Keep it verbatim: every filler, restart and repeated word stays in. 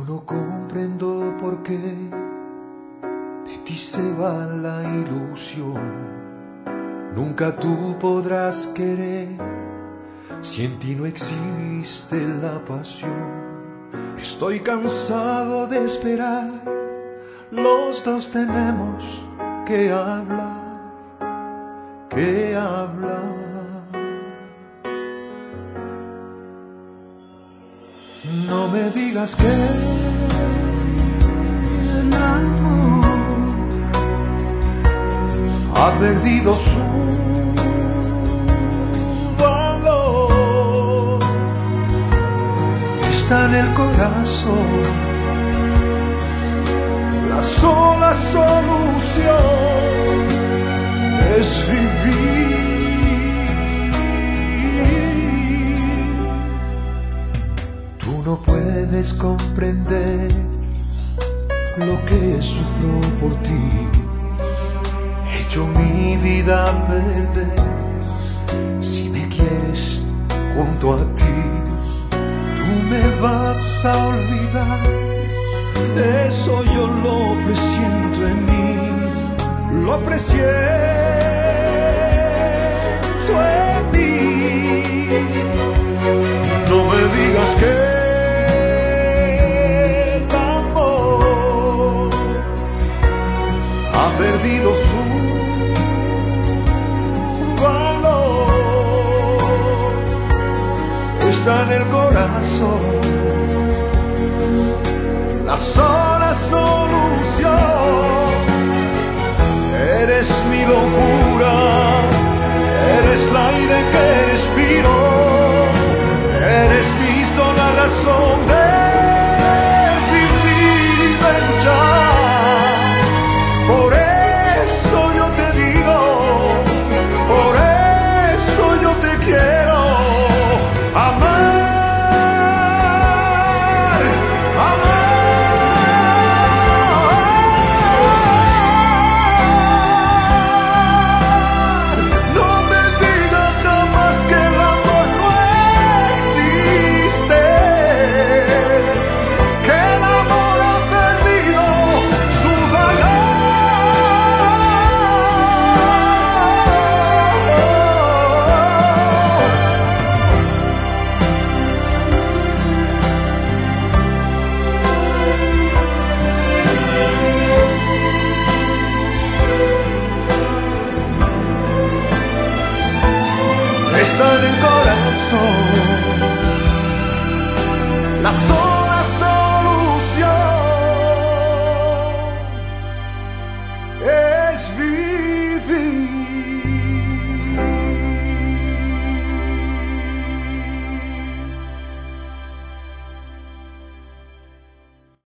no comprendo por qué de ti se va la ilusión. Nunca tú podrás querer si en ti no existe la pasión. Estoy cansado de esperar, los dos tenemos que hablar, que hablar. No me digas que el amor ha perdido su valor. Está en el corazón la sola solución es vivir. Tú no puedes comprender lo que sufro por ti. He hecho mi vida perder. Si me quieres junto a ti, tú me vas a olvidar. Eso yo lo presiento en mí, lo presiento en mí. No me digas que el amor ha perdido su valor. Está en el corazón la sola solución. Eres mi locura, eres el aire que respiro, eres mi sola razón de vivir y de luchar. Por eso yo te digo, por eso yo te quiero amar. Está en el corazón la soledad.